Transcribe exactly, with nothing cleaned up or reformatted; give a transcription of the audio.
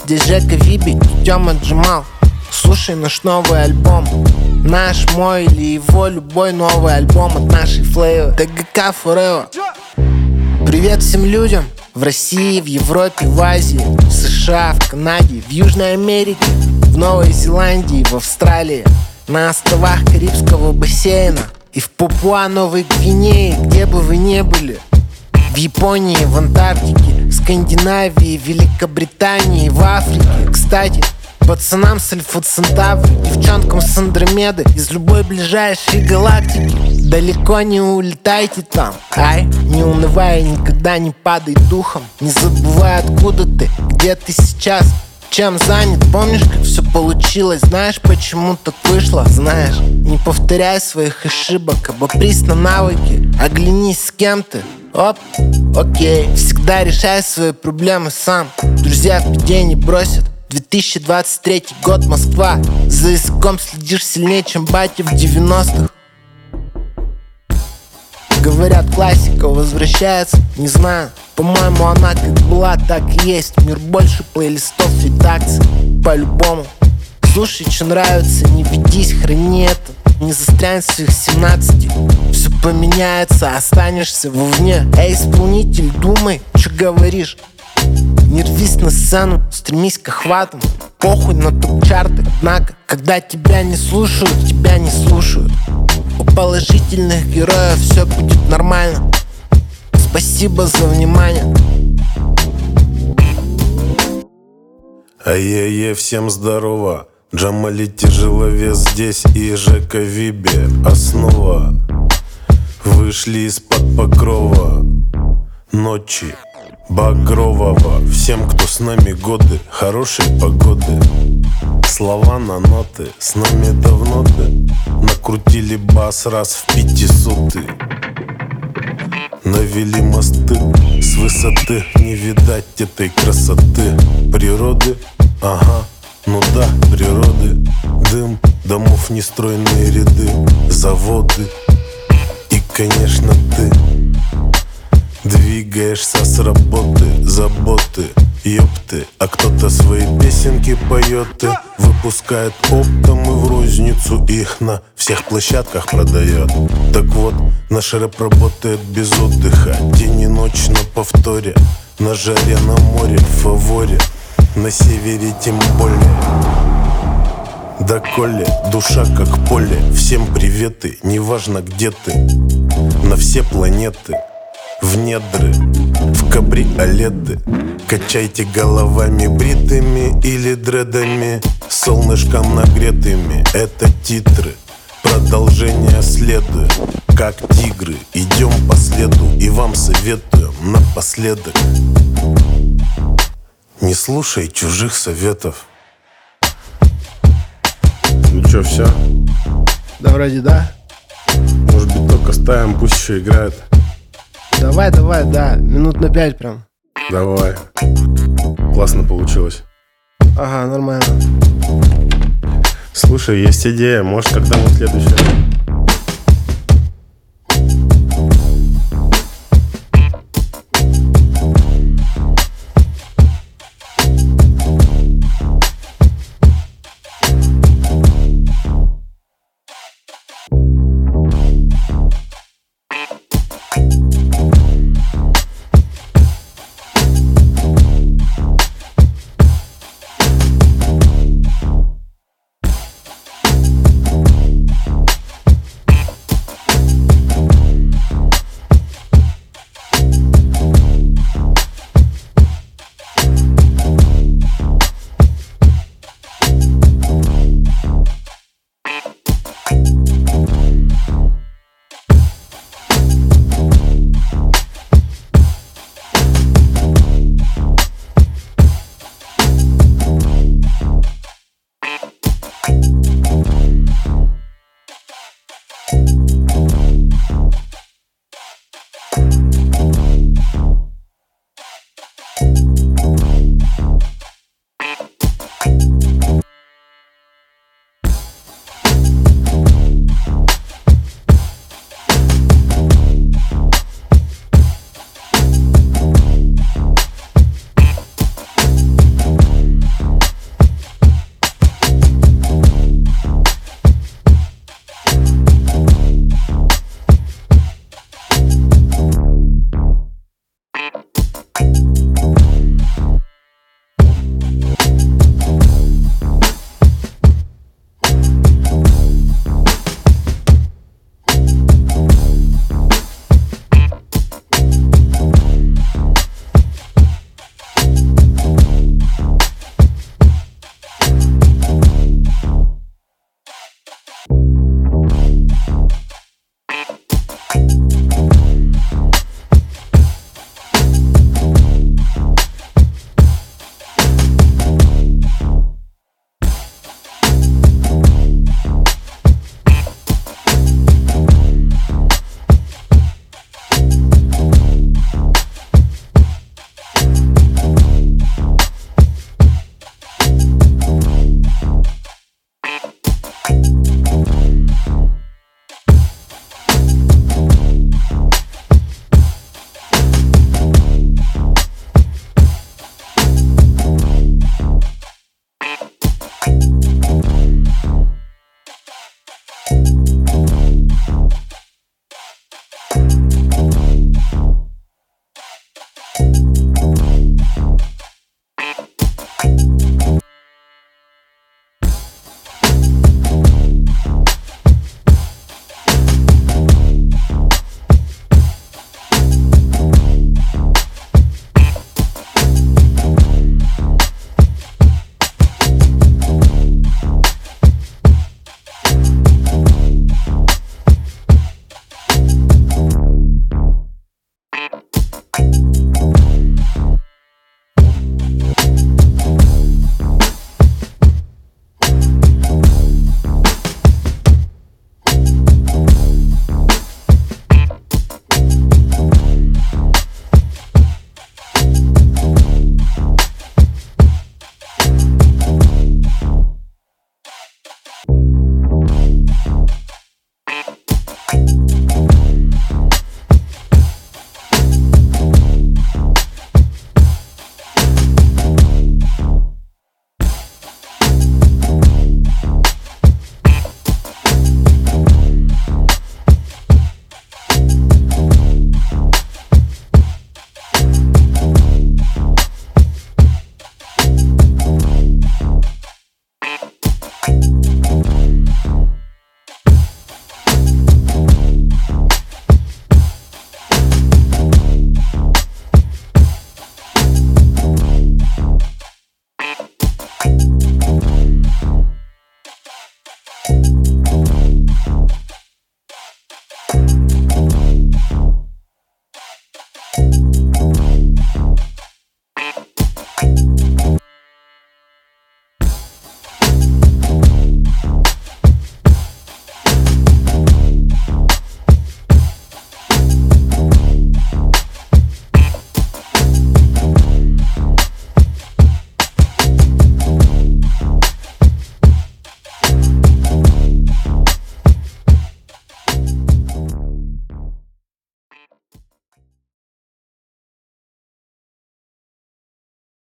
Здесь Жека Виби и Тёма Джамал. Слушай наш новый альбом. Наш, мой или его, любой новый альбом от нашей флейвы. ТГК Forever. Привет всем людям в России, в Европе, в Азии, в США, в Канаде, в Южной Америке, в Новой Зеландии, в Австралии, на островах Карибского бассейна и в Папуа-Новой Гвинее, где бы вы ни были. В Японии, в Антарктике, в Скандинавии, в Великобритании, в Африке. Кстати, пацанам с Альфа Центаври, девчонкам с Андромеды, из любой ближайшей галактики. Далеко не улетайте там, ай, не унывай, никогда не падай духом. Не забывай, откуда ты, где ты сейчас, чем занят. Помнишь, как все получилось, знаешь, почему так вышло? Знаешь, не повторяй своих ошибок, обопрись на навыки, оглянись, с кем ты. Оп, окей, всегда решай свои проблемы сам. Друзья в беде не бросят. две тысячи двадцать третий год, Москва. За языком следишь сильнее, чем батя в девяностых. Говорят, классика возвращается, не знаю. По-моему, она как была, так и есть. Мир больше плейлистов и такций, по-любому. Слушай, что нравится, не ведись, храни это. Не застрянь в своих семнадцати. Все поменяется, останешься вовне. Эй, исполнитель, думай, что говоришь. Не рвись на сцену, стремись к охватам. Похуй на топ-чарты, однако, когда тебя не слушают, тебя не слушают. У положительных героев все будет нормально. Спасибо за внимание. Ай-яй-яй, всем здорово. Джамали тяжеловес здесь и Жека Виби основа. Вышли из-под покрова ночи багрового. Всем, кто с нами годы, хорошей погоды. Слова на ноты, с нами давно ты. Накрутили бас раз в пятисоты. Навели мосты с высоты. Не видать этой красоты природы. Ага, ну да, природы. Дым, домов нестройные ряды, заводы. И, конечно, ты двигаешься с работы, заботы, ёпты. А кто-то свои песенки поет и выпускает оптом и в розницу их на всех площадках продает. Так вот, наш рэп работает без отдыха, день и ночь на повторе. На жаре, на море, в фаворе, на севере тем более. Да коли, душа как поле, всем приветы, неважно где ты, на все планеты. В недры, в кабриолеты. Качайте головами бритыми или дредами, солнышком нагретыми. Это титры, продолжение следует. Как тигры, идем по следу. И вам советуем напоследок: не слушай чужих советов. Ну чё, все? Да вроде да. Может быть, только ставим, пусть еще играет. Давай, давай, да, минут на пять прям. Давай. Классно получилось. Ага, нормально. Слушай, есть идея, может, когда мы следующее?